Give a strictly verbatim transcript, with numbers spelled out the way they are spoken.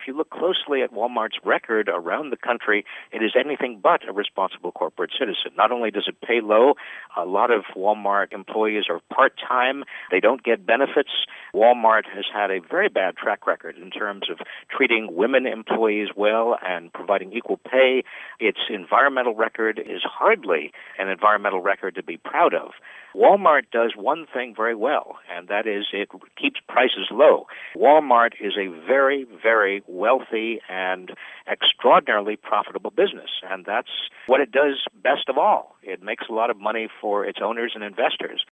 you look closely at Walmart's record around the country, it is anything but a responsible corporate citizen. Not only does it pay low, a lot of Walmart employees are part-time. They don't get benefits. Walmart has had a very bad track record in terms of treating women employees well and providing equal pay. Its environmental record is hardly an environmental record to be proud of. Walmart does one thing very well, and that is it keeps prices low. Walmart is a very, very wealthy and extraordinarily profitable business, and that's what it does best of all. It makes a lot of money for its owners and investors.